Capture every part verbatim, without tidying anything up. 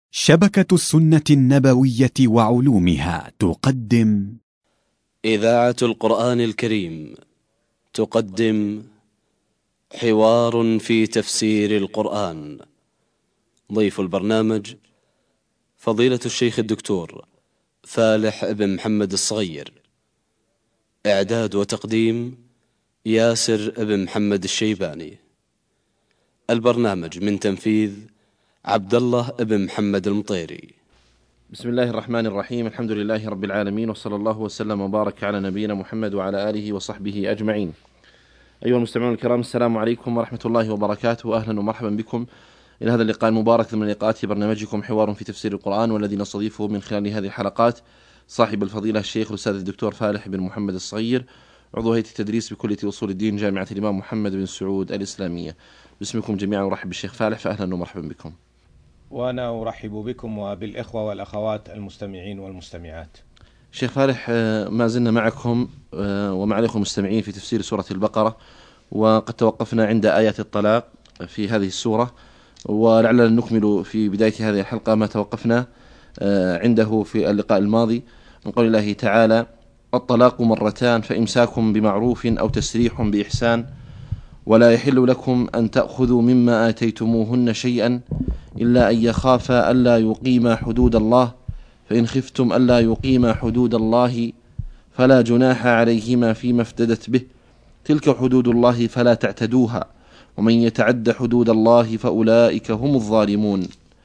شبكة السنة النبوية وعلومها تقدم إذاعة القرآن الكريم تقدم حوار في تفسير القرآن. ضيف البرنامج فضيلة الشيخ الدكتور فالح بن محمد الصغير. إعداد وتقديم ياسر بن محمد الشيباني. البرنامج من تنفيذ عبد الله بن محمد المطيري. بسم الله الرحمن الرحيم. الحمد لله رب العالمين، وصلى الله وسلم وبارك على نبينا محمد وعلى آله وصحبه أجمعين. أيها المستمعون الكرام، السلام عليكم ورحمة الله وبركاته، أهلا ومرحبا بكم إلى هذا اللقاء المبارك من لقاءات برنامجكم حوار في تفسير القرآن، والذي نستضيفه من خلال هذه الحلقات صاحب الفضيلة الشيخ الأستاذ الدكتور فالح بن محمد الصغير، عضو هيئة التدريس بكلية أصول الدين جامعة الإمام محمد بن سعود الإسلامية. باسمكم جميعا أرحب بالشيخ فالح، فأهلا ومرحبا بكم. وأنا أرحب بكم وبالإخوة والأخوات المستمعين والمستمعات. شيخ فالح، ما زلنا معكم ومع الإخوة المستمعين في تفسير سورة البقرة، وقد توقفنا عند آيات الطلاق في هذه السورة، ولعلنا نكمل في بداية هذه الحلقة ما توقفنا عنده في اللقاء الماضي من قول الله تعالى: الطلاق مرتان فإمساكم بمعروف أو تسريح بإحسان ولا يحل لكم أن تأخذوا مما آتيتموهن شيئا إلا أن يخافا ألا يقيما حدود الله، فإن خفتم ألا يقيما حدود الله فلا جناح عليهما فيما افتدت به، تلك حدود الله فلا تعتدوها، ومن يتعد حدود الله فأولئك هم الظالمون.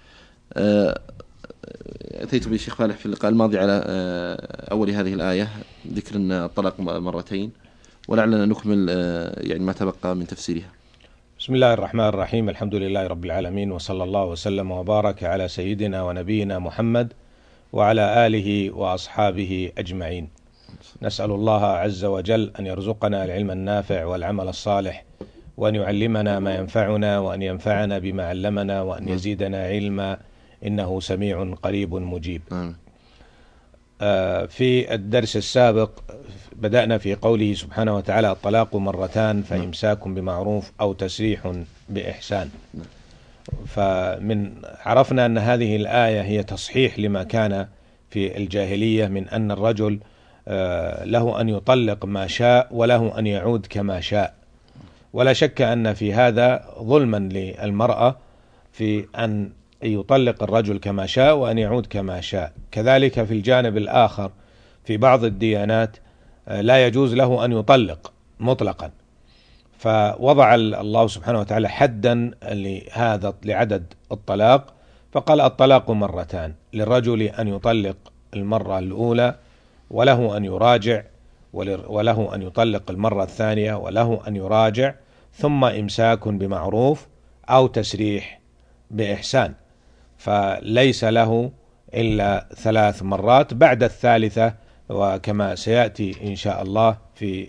أتيت بالشيخ فالح في اللقاء الماضي على أول هذه الآية ذكر الطلاق مرتين، ولعلنا نكمل يعني ما تبقى من تفسيرها. بسم الله الرحمن الرحيم. الحمد لله رب العالمين، وصلى الله وسلم وبارك على سيدنا ونبينا محمد وعلى آله وأصحابه أجمعين. نسأل الله عز وجل أن يرزقنا العلم النافع والعمل الصالح، وأن يعلمنا ما ينفعنا، وأن ينفعنا بما علمنا، وأن يزيدنا علما، إنه سميع قريب مجيب. آه في الدرس السابق بدأنا في قوله سبحانه وتعالى: الطلاق مرتان فإمساك بمعروف أو تسريح بإحسان. فمن عرفنا أن هذه الآية هي تصحيح لما كان في الجاهلية من أن الرجل آه له أن يطلق ما شاء وله أن يعود كما شاء، ولا شك أن في هذا ظلما للمرأة في أن يطلق الرجل كما شاء وأن يعود كما شاء. كذلك في الجانب الآخر في بعض الديانات لا يجوز له أن يطلق مطلقا، فوضع الله سبحانه وتعالى حدا لهذا لعدد الطلاق، فقال: الطلاق مرتان، للرجل أن يطلق المرة الأولى وله أن يراجع، وله أن يطلق المرة الثانية وله أن يراجع، ثم إمساك بمعروف أو تسريح بإحسان، فليس له إلا ثلاث مرات. بعد الثالثة، وكما سيأتي إن شاء الله في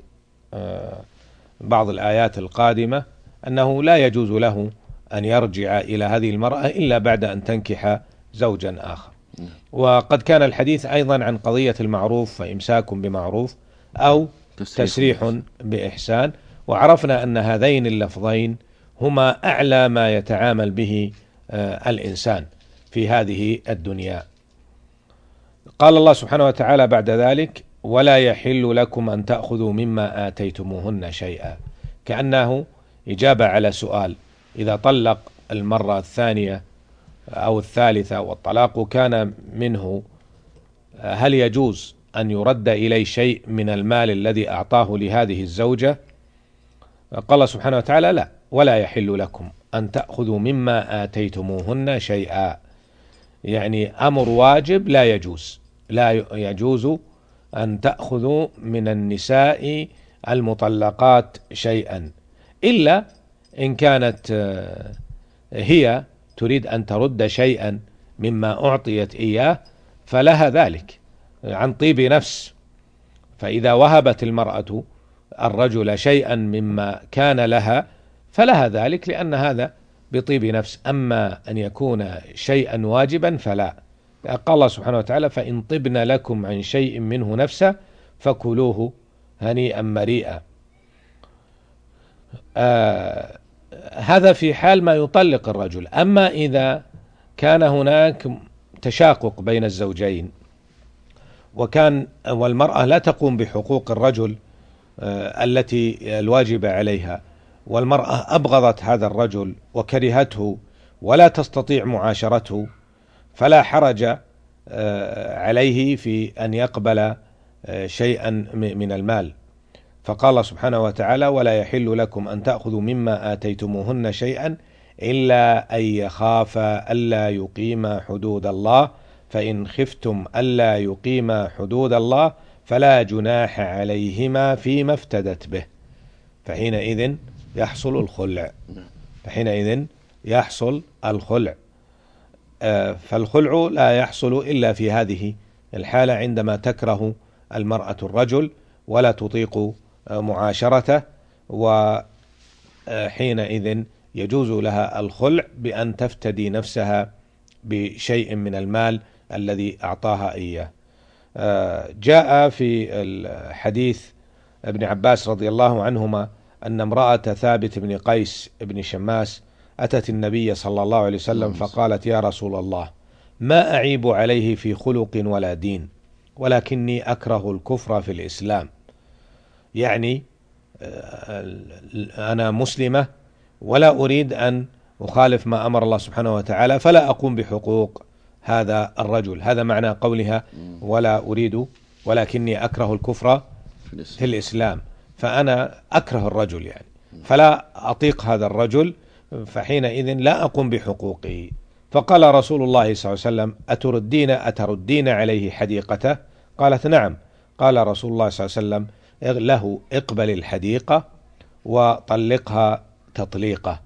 بعض الآيات القادمة، أنه لا يجوز له أن يرجع إلى هذه المرأة إلا بعد أن تنكح زوجا آخر. وقد كان الحديث أيضا عن قضية المعروف، فإمساك بمعروف أو تسريح بإحسان، وعرفنا أن هذين اللفظين هما أعلى ما يتعامل به الإنسان في هذه الدنيا. قال الله سبحانه وتعالى بعد ذلك: ولا يحل لكم أن تأخذوا مما آتيتموهن شيئا، كأنه إجابة على سؤال: إذا طلق المرة الثانية أو الثالثة والطلاق كان منه، هل يجوز أن يرد إليه شيء من المال الذي أعطاه لهذه الزوجة؟ قال سبحانه وتعالى: لا، ولا يحل لكم أن تأخذوا مما آتيتموهن شيئا، يعني أمر واجب لا يجوز، لا يجوز أن تأخذوا من النساء المطلقات شيئا، إلا إن كانت هي تريد أن ترد شيئا مما أعطيت إياه فلها ذلك عن طيب نفس. فإذا وهبت المرأة الرجل شيئا مما كان لها فلها ذلك، لأن هذا بطيب نفس. أما أن يكون شيئا واجبا فلا. قال الله سبحانه وتعالى: فإن طبن لكم عن شيء منه نفسا فكلوه هنيئا مريئا. آه هذا في حال ما يطلق الرجل. أما إذا كان هناك تشاقق بين الزوجين، وكان والمرأة لا تقوم بحقوق الرجل التي الواجبة عليها، والمرأة أبغضت هذا الرجل وكرهته ولا تستطيع معاشرته، فلا حرج عليه في أن يقبل شيئا من المال. فقال الله سبحانه وتعالى: ولا يحل لكم أن تأخذوا مما آتيتموهن شيئا إلا أن يخافا ألا يقيما حدود الله، فإن خفتم ألا يقيما حدود الله فلا جناح عليهما فيما افتدت به، فحينئذ يحصل الخلع فحينئذ يحصل الخلع فالخلع لا يحصل إلا في هذه الحالة، عندما تكره المرأة الرجل ولا تطيق معاشرته، وحينئذ يجوز لها الخلع بأن تفتدي نفسها بشيء من المال الذي أعطاها إياه. جاء في الحديث ابن عباس رضي الله عنهما أن امرأة ثابت بن قيس بن شماس أتت النبي صلى الله عليه وسلم فقالت: يا رسول الله، ما أعيب عليه في خلق ولا دين، ولكني أكره الكفر في الإسلام. يعني أنا مسلمة ولا أريد أن أخالف ما أمر الله سبحانه وتعالى، فلا أقوم بحقوق هذا الرجل. هذا معنى قولها ولا أريد ولكني أكره الكفر في الإسلام، فأنا أكره الرجل يعني فلا أطيق هذا الرجل، فحينئذ لا أقوم بحقوقه. فقال رسول الله صلى الله عليه وسلم: أتردين أتردين عليه حديقته؟ قالت: نعم. قال رسول الله صلى الله عليه وسلم له: اقبل الحديقة وطلقها تطليقة.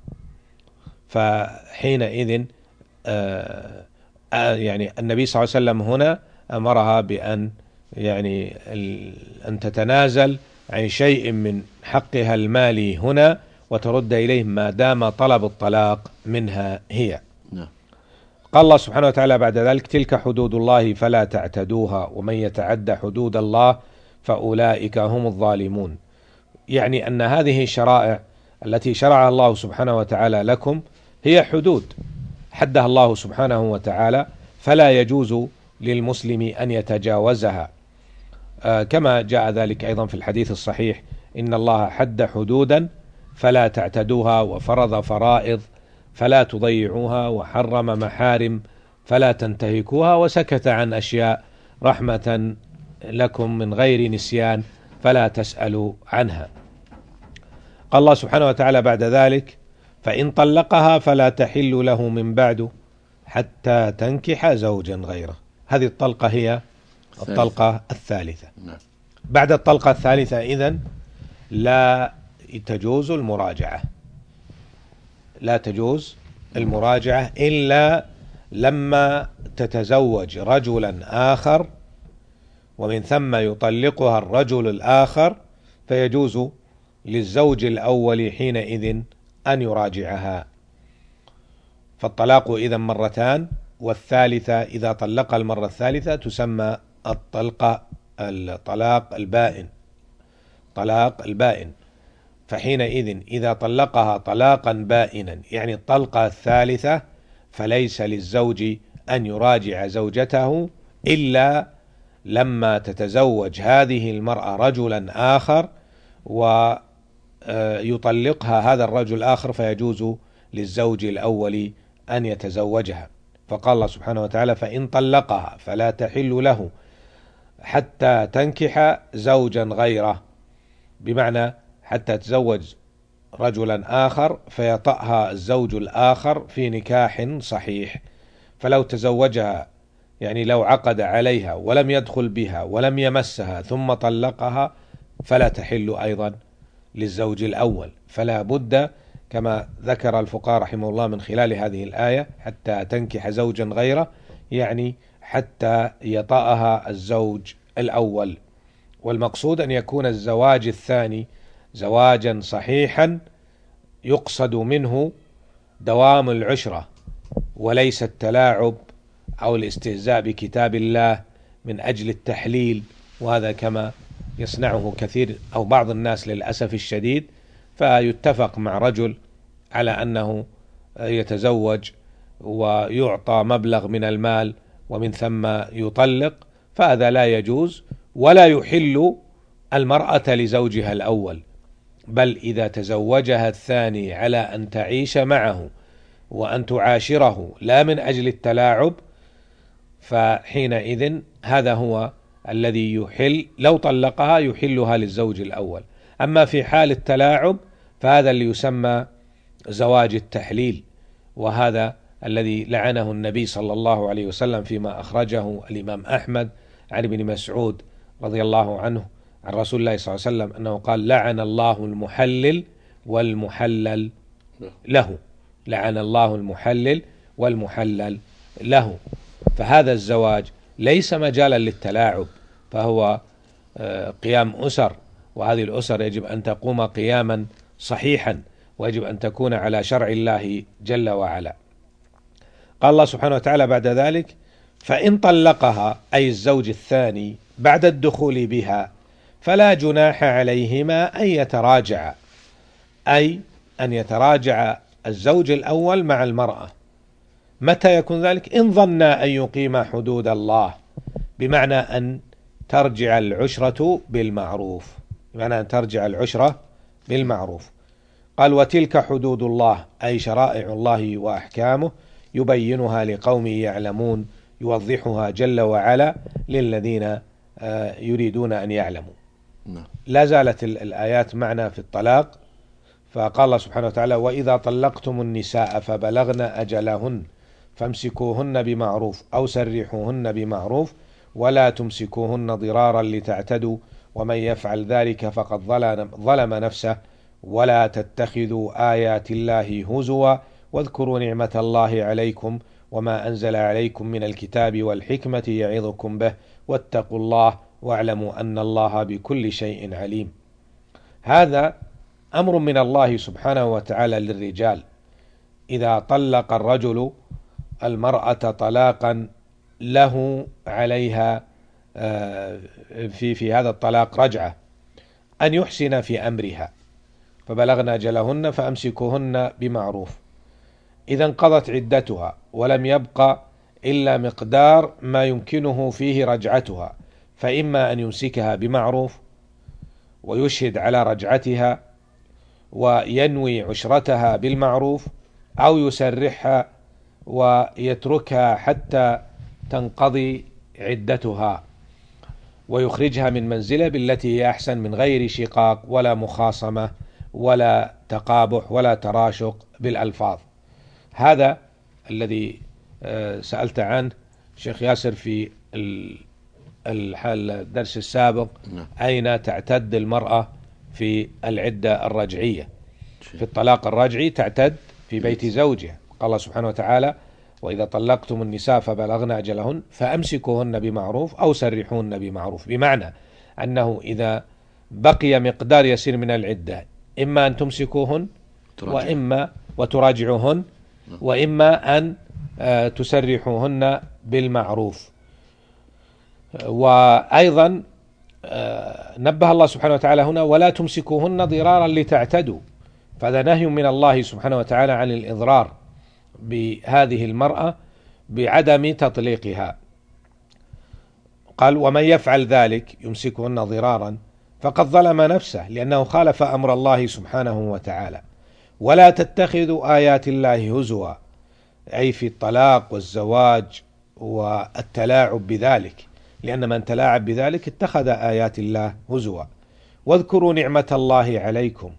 فحينئذ آه آه يعني النبي صلى الله عليه وسلم هنا أمرها بأن يعني أن تتنازل عن شيء من حقها المالي هنا وترد إليه ما دام طلب الطلاق منها هي. قال الله سبحانه وتعالى بعد ذلك: تلك حدود الله فلا تعتدوها ومن يتعد حدود الله فأولئك هم الظالمون. يعني أن هذه الشرائع التي شرعها الله سبحانه وتعالى لكم هي حدود حدها الله سبحانه وتعالى، فلا يجوز للمسلم أن يتجاوزها، آه كما جاء ذلك أيضا في الحديث الصحيح: إن الله حد حدودا فلا تعتدوها، وفرض فرائض فلا تضيعوها، وحرم محارم فلا تنتهكوها، وسكت عن أشياء رحمة لكم من غير نسيان فلا تسألوا عنها. قال الله سبحانه وتعالى بعد ذلك: فإن طلقها فلا تحل له من بعد حتى تنكح زوجا غيره. هذه الطلقة هي الطلقة الثالثة. بعد الطلقة الثالثة إذن لا تجوز المراجعة لا تجوز المراجعة إلا لما تتزوج رجلا آخر، ومن ثم يطلقها الرجل الآخر، فيجوز للزوج الأول حينئذ أن يراجعها. فالطلاق إذن مرتان، والثالثة إذا طلق المرة الثالثة تسمى الطلقة الطلاق البائن طلاق البائن فحينئذ إذا طلقها طلاقا بائنا يعني الطلقة الثالثة، فليس للزوج أن يراجع زوجته إلا لما تتزوج هذه المرأة رجلا آخر ويطلقها هذا الرجل الآخر، فيجوز للزوج الأول أن يتزوجها. فقال الله سبحانه وتعالى: فإن طلقها فلا تحل له حتى تنكح زوجا غيره، بمعنى حتى تزوج رجلا آخر فيطأها الزوج الآخر في نكاح صحيح. فلو تزوجها يعني لو عقد عليها ولم يدخل بها ولم يمسها ثم طلقها فلا تحل أيضا للزوج الأول. فلا بد كما ذكر الفقهاء رحمه الله من خلال هذه الآية: حتى تنكح زوجا غيره، يعني حتى يطأها الزوج الأول. والمقصود أن يكون الزواج الثاني زواجا صحيحا يقصد منه دوام العشرة وليس التلاعب أو الاستهزاء بكتاب الله من أجل التحليل، وهذا كما يصنعه كثير أو بعض الناس للأسف الشديد، فيتفق مع رجل على أنه يتزوج ويعطى مبلغ من المال ومن ثم يطلق، فهذا لا يجوز ولا يحل المرأة لزوجها الأول، بل إذا تزوجها الثاني على أن تعيش معه وأن تعاشره لا من أجل التلاعب، فحينئذ هذا هو الذي يحل، لو طلقها يحلها للزوج الأول. أما في حال التلاعب فهذا اللي يسمى زواج التحليل، وهذا الذي لعنه النبي صلى الله عليه وسلم فيما أخرجه الإمام أحمد عن ابن مسعود رضي الله عنه عن رسول الله صلى الله عليه وسلم أنه قال: لعن الله المحلل والمحلل له، لعن الله المحلل والمحلل له. فهذا الزواج ليس مجالا للتلاعب، فهو قيام أسر، وهذه الأسر يجب أن تقوم قياما صحيحا، ويجب أن تكون على شرع الله جل وعلا. قال الله سبحانه وتعالى بعد ذلك: فإن طلقها، أي الزوج الثاني، بعد الدخول بها فلا جناح عليهما أن يتراجعا، أي أن يتراجع الزوج الأول مع المرأة. متى يكون ذلك؟ إن ظنا أن يقيم حدود الله، بمعنى أن ترجع العشرة بالمعروف، بمعنى أن ترجع العشرة بالمعروف. قال: وتلك حدود الله، أي شرائع الله وأحكامه، يبينها لقوم يعلمون، يوضحها جل وعلا للذين يريدون أن يعلموا. لا زالت الآيات معنا في الطلاق، فقال الله سبحانه وتعالى: وإذا طلقتم النساء فبلغن أجلهن فامسكوهن بمعروف أو سرحوهن بمعروف ولا تمسكوهن ضرارا لتعتدوا ومن يفعل ذلك فقد ظلم نفسه ولا تتخذوا آيات الله هزوا واذكروا نعمة الله عليكم وما أنزل عليكم من الكتاب والحكمة يعظكم به واتقوا الله واعلموا أن الله بكل شيء عليم. هذا أمر من الله سبحانه وتعالى للرجال. إذا طلق الرجل المرأة طلاقا له عليها في في هذا الطلاق رجعة، أن يحسن في أمرها، فبلغن أجلهن فأمسكوهن بمعروف. إذا انقضت عدتها ولم يبق إلا مقدار ما يمكنه فيه رجعتها، فإما أن يمسكها بمعروف ويشهد على رجعتها وينوي عشرتها بالمعروف، أو يسرحها ويتركها حتى تنقضي عدتها ويخرجها من منزله بالتي هي أحسن من غير شقاق ولا مخاصمة ولا تقابح ولا تراشق بالألفاظ. هذا الذي سألت عنه شيخ ياسر في الدرس السابق، أين تعتد المرأة في العدة الرجعية. في الطلاق الرجعي تعتد في بيت زوجها. قال الله سبحانه وتعالى: وإذا طلقتم النساء فبلغن أجلهن فأمسكوهن بمعروف أو سرحوهن بمعروف، بمعنى أنه إذا بقي مقدار يسير من العدة إما أن تمسكوهن وإما وتراجعوهن وإما أن تسرحوهن بالمعروف. وأيضا نبه الله سبحانه وتعالى هنا: ولا تمسكوهن ضرارا لتعتدوا، فهذا نهي من الله سبحانه وتعالى عن الإضرار بهذه المرأة بعدم تطليقها. قال: ومن يفعل ذلك يمسكهن ضرارا فقد ظلم نفسه، لأنه خالف أمر الله سبحانه وتعالى. ولا تتخذوا آيات الله هزوا، أي في الطلاق والزواج والتلاعب بذلك، لأن من تلاعب بذلك اتخذ آيات الله هزوا. واذكروا نعمة الله عليكم،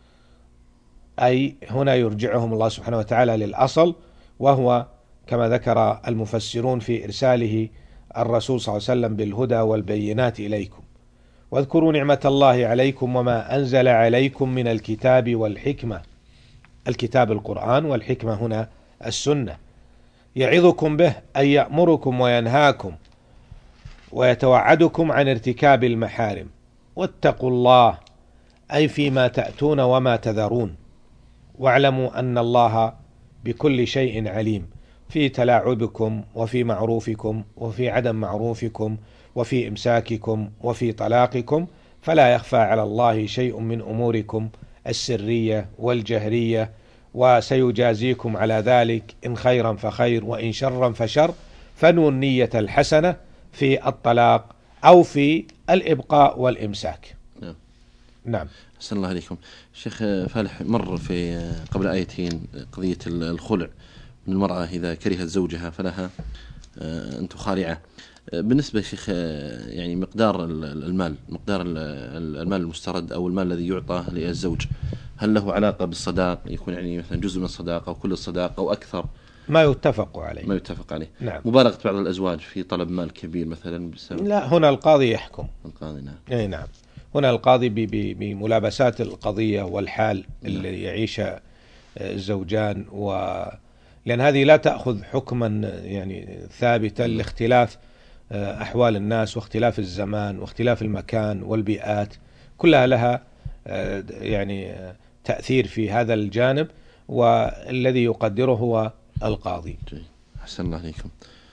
أي هنا يرجعهم الله سبحانه وتعالى للأصل، وهو كما ذكر المفسرون في إرساله الرسول صلى الله عليه وسلم بالهدى والبينات إليكم. واذكروا نعمة الله عليكم وما أنزل عليكم من الكتاب والحكمة، الكتاب القرآن والحكمة هنا السنة، يعظكم به أي يأمركم وينهاكم ويتوعدكم عن ارتكاب المحارم. واتقوا الله أي فيما تأتون وما تذرون، واعلموا أن الله بكل شيء عليم، في تلاعبكم وفي معروفكم وفي عدم معروفكم وفي إمساككم وفي طلاقكم، فلا يخفى على الله شيء من أموركم السرية والجهرية وسيجازيكم على ذلك إن خيرا فخير وإن شرا فشر، فنوا النية الحسنة في الطلاق أو في الإبقاء والإمساك. نعم. نعم. أحسن الله عليكم. شيخ فالح، مر في قبل آيتين قضية الخلع من المرأة إذا كرهت زوجها فلها أن تخالعه. بالنسبة شيخ يعني مقدار المال مقدار المال المسترد أو المال الذي يعطى للزوج، هل له علاقة بالصداق؟ يكون يعني مثلا جزء من الصداق أو كل الصداق أو أكثر؟ ما يتفق عليه. ما يتفق عليه. نعم. مبالغة بعض الأزواج في طلب مال كبير مثلا بسبب. لا، هنا القاضي يحكم. القاضي. نعم. أي نعم. هنا القاضي بملابسات القضية والحال اللي يعيشها الزوجان، و لأن هذه لا تأخذ حكما يعني ثابتا لاختلاف أحوال الناس واختلاف الزمان واختلاف المكان والبيئات، كلها لها يعني تأثير في هذا الجانب، والذي يقدره هو القاضي. أحسن الله عليكم.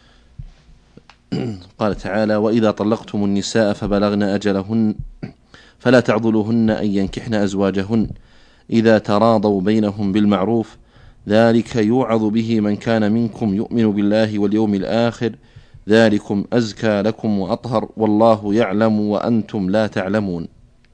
قال تعالى: وإذا طلقتم النساء فبلغن أجلهن فلا تعضلوهن أن ينكحن أزواجهن إذا تراضوا بينهم بالمعروف ذلك يوعظ به من كان منكم يؤمن بالله واليوم الآخر ذلكم أزكى لكم وأطهر والله يعلم وأنتم لا تعلمون.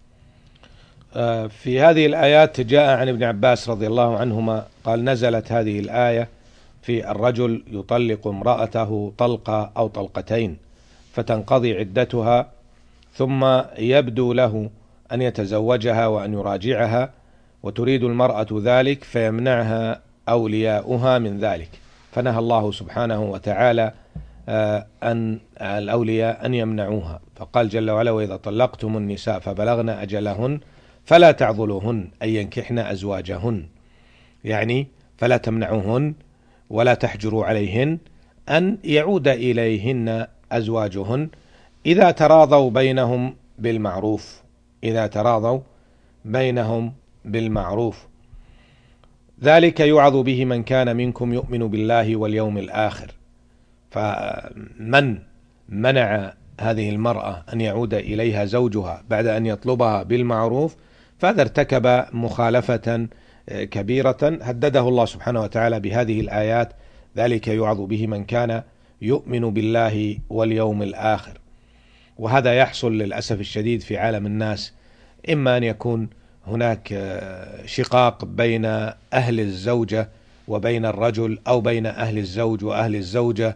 في هذه الآيات جاء عن ابن عباس رضي الله عنهما قال: نزلت هذه الآية في الرجل يطلق امرأته طلقة أو طلقتين فتنقضي عدتها ثم يبدو له أن يتزوجها وأن يراجعها، وتريد المرأة ذلك فيمنعها أولياؤها من ذلك، فنهى الله سبحانه وتعالى أن الأولياء أن يمنعوها، فقال جل وعلا: وإذا طلقتم النساء فبلغن أجلهن فلا تعضلوهن أن ينكحن أزواجهن، يعني فلا تمنعوهن ولا تحجروا عليهن أن يعود إليهن أزواجهن إذا تراضوا بينهم بالمعروف. إذا تراضوا بينهم بالمعروف ذلك يوعظ به من كان منكم يؤمن بالله واليوم الآخر. فمن منع هذه المرأة أن يعود إليها زوجها بعد أن يطلبها بالمعروف فهذا ارتكب مخالفة كبيرة هدده الله سبحانه وتعالى بهذه الآيات: ذلك يوعظ به من كان يؤمن بالله واليوم الآخر. وهذا يحصل للأسف الشديد في عالم الناس، إما أن يكون هناك شقاق بين أهل الزوجة وبين الرجل أو بين أهل الزوج وأهل الزوجة،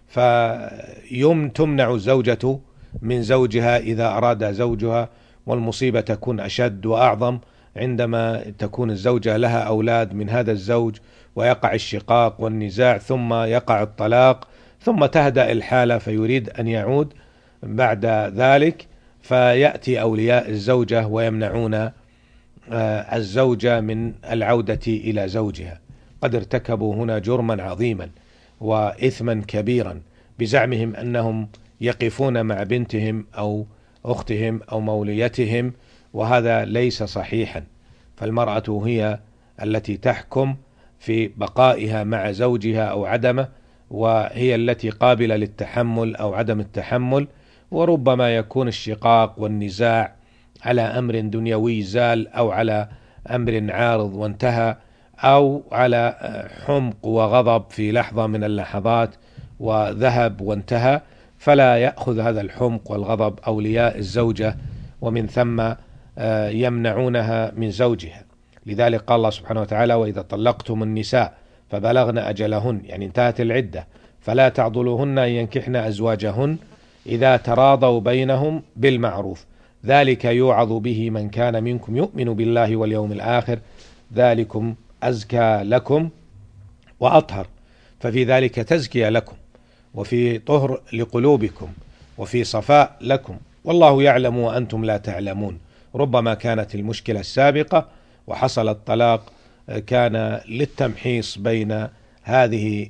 فتمنع الزوجة من زوجها إذا أراد زوجها، والمصيبة تكون أشد وأعظم عندما تكون الزوجة لها أولاد من هذا الزوج ويقع الشقاق والنزاع ثم يقع الطلاق ثم تهدأ الحالة فيريد أن يعود بعد ذلك، فيأتي أولياء الزوجة ويمنعون الزوجة من العودة إلى زوجها. قد ارتكبوا هنا جرما عظيما وإثما كبيرا بزعمهم أنهم يقفون مع بنتهم أو أختهم أو موليتهم، وهذا ليس صحيحا. فالمرأة هي التي تحكم في بقائها مع زوجها أو عدمه، وهي التي قابلة للتحمل أو عدم التحمل، وربما يكون الشقاق والنزاع على أمر دنيوي زال أو على أمر عارض وانتهى، أو على حمق وغضب في لحظة من اللحظات وذهب وانتهى، فلا يأخذ هذا الحمق والغضب أولياء الزوجة ومن ثم يمنعونها من زوجها. لذلك قال الله سبحانه وتعالى: وإذا طلقتم النساء فبلغن أجلهن، يعني انتهت العدة، فلا تعضلوهن أن ينكحن أزواجهن إذا تراضوا بينهم بالمعروف ذلك يوعظ به من كان منكم يؤمن بالله واليوم الآخر ذلكم أزكى لكم وأطهر. ففي ذلك تزكية لكم، وفي طهر لقلوبكم، وفي صفاء لكم، والله يعلم وأنتم لا تعلمون. ربما كانت المشكلة السابقة وحصل الطلاق كان للتمحيص بين هذه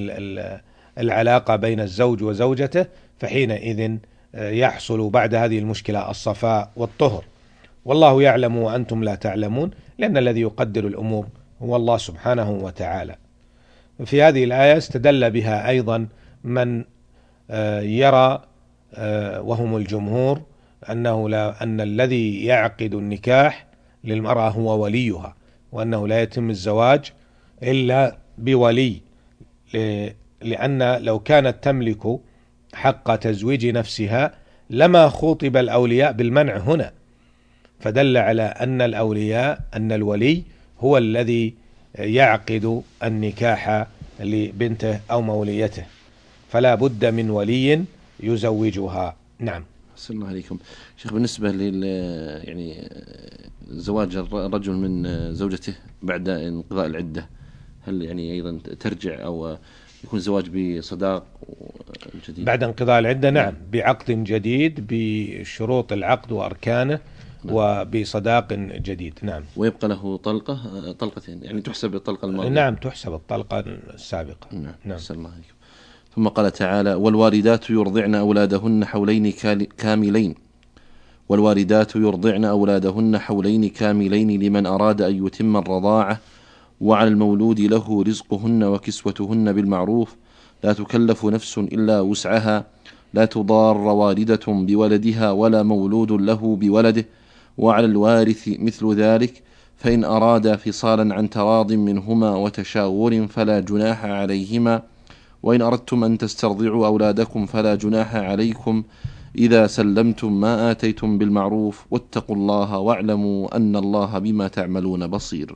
العلاقة بين الزوج وزوجته، فحينئذ يحصل بعد هذه المشكلة الصفاء والطهر، والله يعلم وأنتم لا تعلمون، لأن الذي يقدر الأمور هو الله سبحانه وتعالى. في هذه الآية استدل بها أيضا من يرى وهم الجمهور أنه لا أن الذي يعقد النكاح للمرأة هو وليها، وأنه لا يتم الزواج إلا بولي، لأن لو كانت تملك حق تزويج نفسها لما خُطب الأولياء بالمنع هنا، فدل على أن الأولياء أن الولي هو الذي يعقد النكاح لبنته أو موليته، فلا بد من ولي يزوجها. نعم. أحسن الله عليكم شيخ. بالنسبة لل يعني زواج الرجل من زوجته بعد انقضاء العدة، هل يعني أيضا ترجع أو يكون زواج بصداق جديد بعد انقضاء العدة؟ نعم، بعقد جديد بشروط العقد وأركانه، نعم. وبصداق جديد. نعم. ويبقى له طلقة طلقتين، يعني تحسب الطلقة الماضية؟ نعم، تحسب الطلقة السابقة. نعم. نعم. أحسن الله عليكم. ثم قال تعالى: والوالدات يرضعن أولادهن حولين كاملين والوالدات يرضعن أولادهن حولين كاملين لمن أراد أن يتم الرضاعة، وعلى المولود له رزقهن وكسوتهن بالمعروف، لا تكلف نفس إلا وسعها، لا تضار والدة بولدها ولا مولود له بولده، وعلى الوارث مثل ذلك، فإن أرادا فصالا عن تراض منهما وتشاور فلا جناح عليهما، وإن أردتم أن تسترضعوا أولادكم فلا جناح عليكم إذا سلمتم ما آتيتم بالمعروف، واتقوا الله واعلموا أن الله بما تعملون بصير.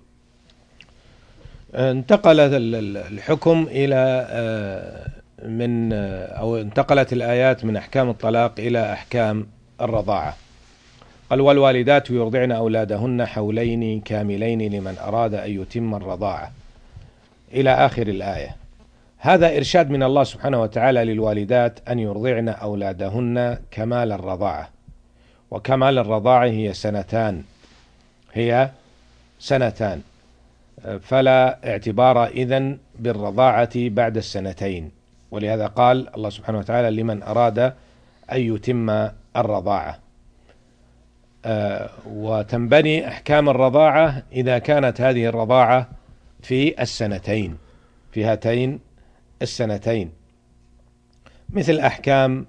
انتقل الحكم إلى من أو انتقلت الآيات من أحكام الطلاق إلى أحكام الرضاعة. قال: والوالدات يرضعن أولادهن حولين كاملين لمن أراد أن يتم الرضاعة، إلى آخر الآية. هذا إرشاد من الله سبحانه وتعالى للوالدات أن يرضعن أولادهن كمال الرضاعة، وكمال الرضاعة هي سنتان هي سنتان فلا اعتبار إذن بالرضاعة بعد السنتين، ولهذا قال الله سبحانه وتعالى: لمن أراد أن يتم الرضاعة. آه وتنبني أحكام الرضاعة إذا كانت هذه الرضاعة في السنتين في هاتين السنتين، مثل أحكام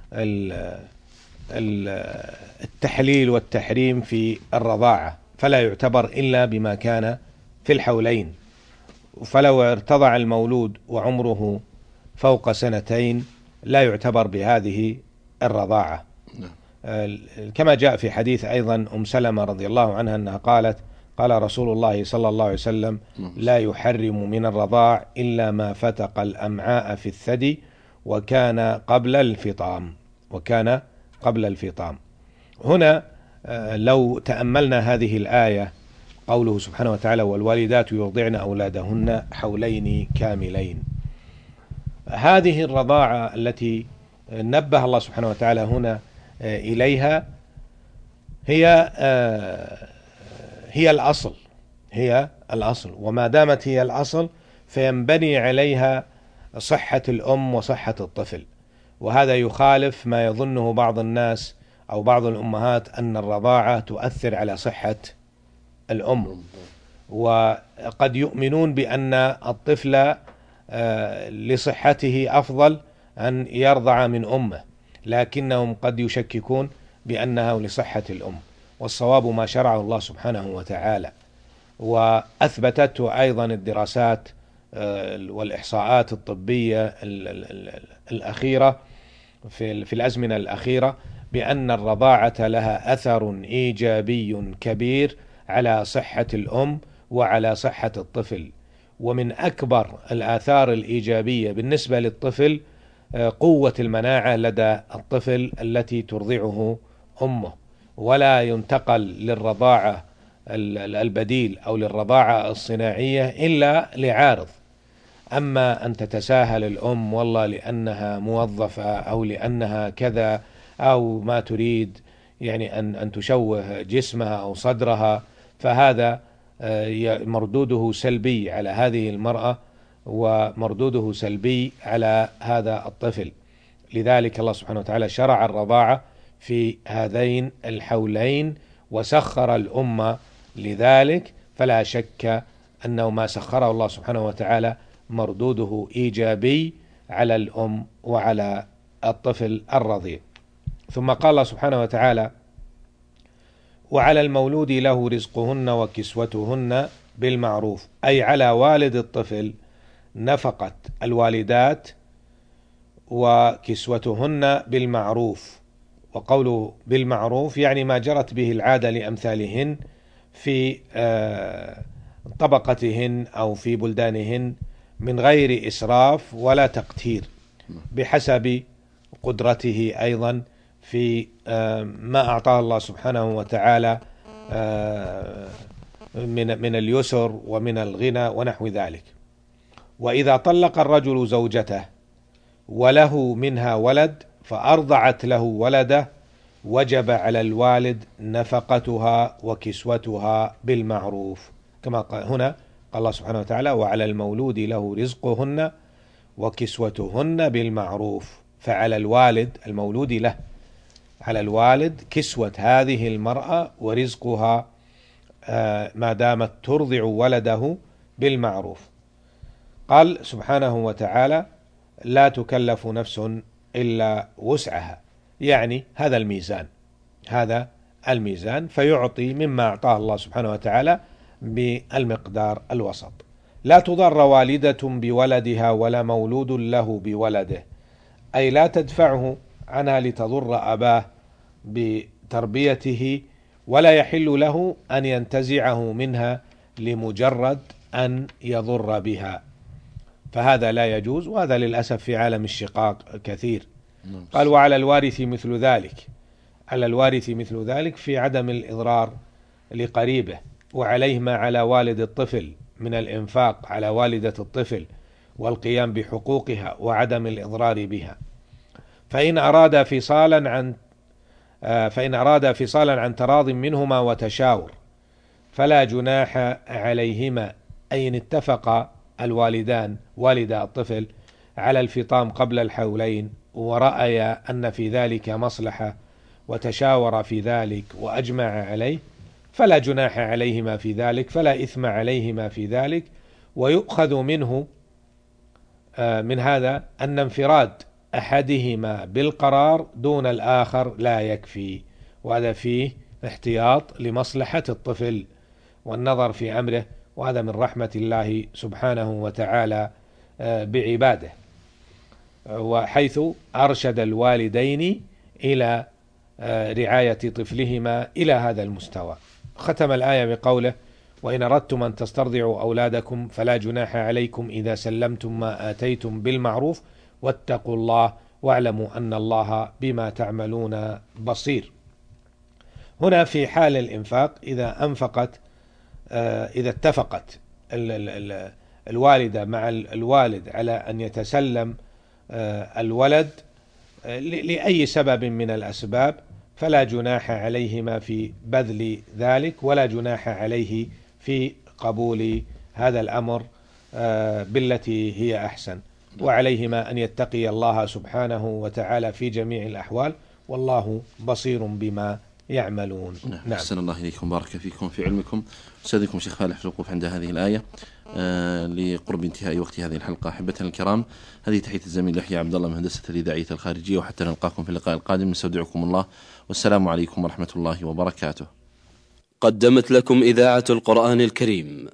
التحليل والتحريم في الرضاعة، فلا يعتبر إلا بما كان في الحولين. فلو ارتضع المولود وعمره فوق سنتين لا يعتبر بهذه الرضاعة، كما جاء في حديث أيضا أم سلمة رضي الله عنها أنها قالت: قال رسول الله صلى الله عليه وسلم: لا يحرم من الرضاع إلا ما فتق الأمعاء في الثدي وكان قبل الفطام وكان قبل الفطام. هنا لو تأملنا هذه الآية، قوله سبحانه وتعالى: والوالدات يرضعن أولادهن حولين كاملين، هذه الرضاعة التي نبه الله سبحانه وتعالى هنا إليها هي هي الأصل هي الأصل وما دامت هي الأصل فينبني عليها صحة الأم وصحة الطفل، وهذا يخالف ما يظنه بعض الناس أو بعض الأمهات أن الرضاعة تؤثر على صحة الأم، وقد يؤمنون بأن الطفل لصحته أفضل أن يرضع من أمه، لكنهم قد يشككون بأنه لصحة الأم، والصواب ما شرعه الله سبحانه وتعالى. وأثبتته أيضا الدراسات والإحصاءات الطبية الأخيرة في في الأزمنة الأخيرة بأن الرضاعة لها أثر إيجابي كبير على صحة الأم وعلى صحة الطفل. ومن أكبر الآثار الإيجابية بالنسبة للطفل قوة المناعة لدى الطفل التي ترضعه أمه، ولا ينتقل للرضاعة البديل أو للرضاعة الصناعية إلا لعارض. أما أن تتساهل الأم والله لأنها موظفة أو لأنها كذا أو ما تريد يعني أن أن تشوه جسمها أو صدرها، فهذا مردوده سلبي على هذه المرأة ومردوده سلبي على هذا الطفل. لذلك الله سبحانه وتعالى شرع الرضاعة في هذين الحولين وسخر الأمة لذلك، فلا شك أنه ما سخره الله سبحانه وتعالى مردوده إيجابي على الأم وعلى الطفل الرضيع. ثم قال الله سبحانه وتعالى: وعلى المولود له رزقهن وكسوتهن بالمعروف، أي على والد الطفل نفقة الوالدات وكسوتهن بالمعروف. وقوله بالمعروف يعني ما جرت به العادة لأمثالهن في طبقتهن أو في بلدانهن من غير إسراف ولا تقتير، بحسب قدرته أيضا في ما أعطاه الله سبحانه وتعالى من من اليسر ومن الغنى ونحو ذلك. وإذا طلق الرجل زوجته وله منها ولد فأرضعت له ولده وجب على الوالد نفقتها وكسوتها بالمعروف، كما قال هنا قال الله سبحانه وتعالى: وعلى المولود له رزقهن وكسوتهن بالمعروف. فعلى الوالد المولود له، على الوالد كسوة هذه المرأة ورزقها ما دامت ترضع ولده بالمعروف. قال سبحانه وتعالى: لا تكلف نفس إلا وسعها، يعني هذا الميزان، هذا الميزان، فيعطي مما أعطاه الله سبحانه وتعالى بالمقدار الوسط. لا تضر والدة بولدها ولا مولود له بولده، أي لا تدفعه عنها لتضر أباه بتربيته، ولا يحل له أن ينتزعه منها لمجرد أن يضر بها، فهذا لا يجوز، وهذا للأسف في عالم الشقاق كثير. قال: وعلى الوارث مثل ذلك، على الوارث مثل ذلك في عدم الإضرار لقريبه، وعليه ما على والد الطفل من الإنفاق على والدة الطفل والقيام بحقوقها وعدم الإضرار بها. فإن أراد فصالا عن فإن أراد فصالا عن تراض منهما وتشاور فلا جناح عليهما، أي إن اتفق الوالدان والدا الطفل على الفطام قبل الحولين ورأيا أن في ذلك مصلحة وتشاور في ذلك وأجمع عليه فلا جناح عليهما في ذلك، فلا إثم عليهما في ذلك. ويؤخذ منه من هذا أن انفراد أحدهما بالقرار دون الآخر لا يكفي، وهذا فيه احتياط لمصلحة الطفل والنظر في أمره، وهذا من رحمة الله سبحانه وتعالى بعباده، وحيث أرشد الوالدين إلى رعاية طفلهما إلى هذا المستوى. ختم الآية بقوله: وإن أردتم أن تسترضعوا أولادكم فلا جناح عليكم إذا سلمتم ما آتيتم بالمعروف واتقوا الله واعلموا أن الله بما تعملون بصير. هنا في حال الإنفاق، إذا أنفقت إذا اتفقت الوالدة مع الوالد على أن يتسلم الولد لأي سبب من الأسباب فلا جناح عليهما في بذل ذلك، ولا جناح عليه في قبول هذا الأمر بالتي هي أحسن، وعليهما أن يتقي الله سبحانه وتعالى في جميع الأحوال، والله بصير بما يعملون. نعم. أحسن الله إليكم، بارك فيكم في علمكم. أستاذكم شيخ فالح في الوقوف عند هذه الآية آه لقرب انتهاء وقت هذه الحلقة. أحبتنا الكرام، هذه تحية الزميل يحيى عبد الله مهندسة الإذاعية الخارجية، وحتى نلقاكم في اللقاء القادم نستودعكم الله، والسلام عليكم ورحمة الله وبركاته. قدمت لكم إذاعة القرآن الكريم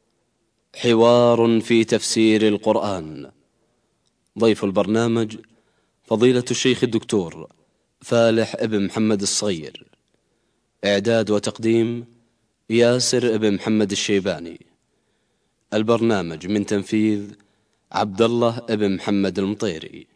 حوار في تفسير القرآن. ضيف البرنامج فضيلة الشيخ الدكتور فالح ابن محمد الصغير. إعداد وتقديم ياسر ابن محمد الشيباني. البرنامج من تنفيذ عبد الله ابن محمد المطيري.